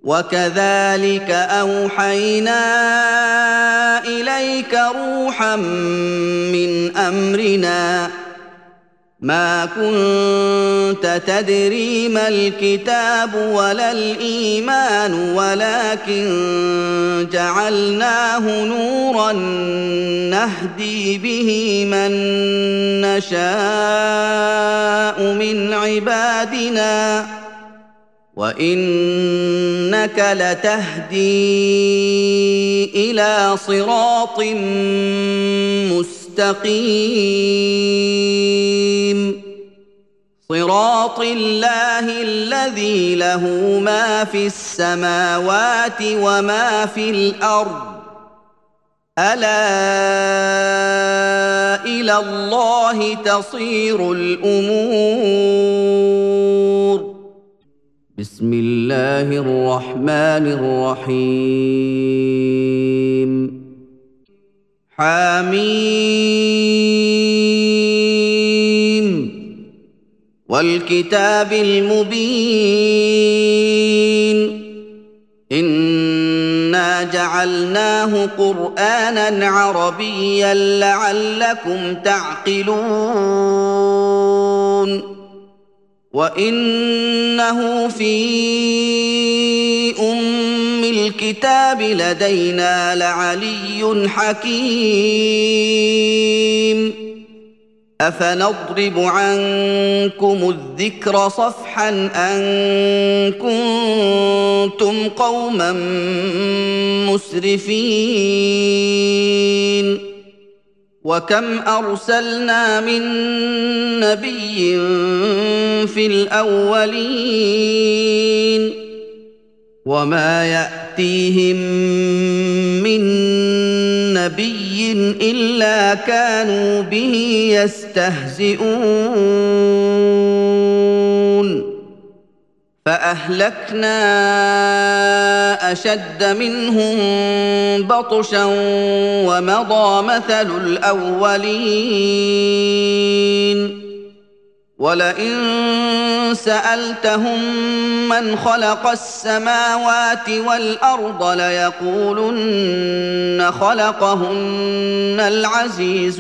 وكذلك أوحينا إليك روحا من أمرنا ما كنت تدري ما الكتاب ولا الإيمان ولكن جعلناه نورا نهدي به من نشاء من عبادنا وإنك لتهدي إلى صراط مستقيم صراط الله الذي له ما في السماوات وما في الأرض ألا إلى الله تصير الأمور بسم الله الرحمن الرحيم حميم والكتاب المبين إنا جعلناه قرآنا عربيا لعلكم تعقلون وإنه في أم الكتاب لدينا لعلي حكيم أفنضرب عنكم الذكر صفحا أن كنتم قوما مسرفين وكم أرسلنا من نبي في الأولين وما يأتيهم من نبي إلا كانوا به يستهزئون فأهلكنا أشد منهم بطشا ومضى مثل الأولين ولئن سألتهم من خلق السماوات والأرض ليقولن خلقهن العزيز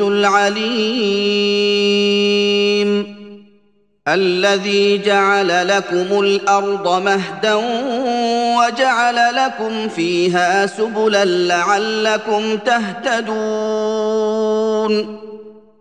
العليم الذي جعل لكم الأرض مهدا وجعل لكم فيها سبلا لعلكم تهتدون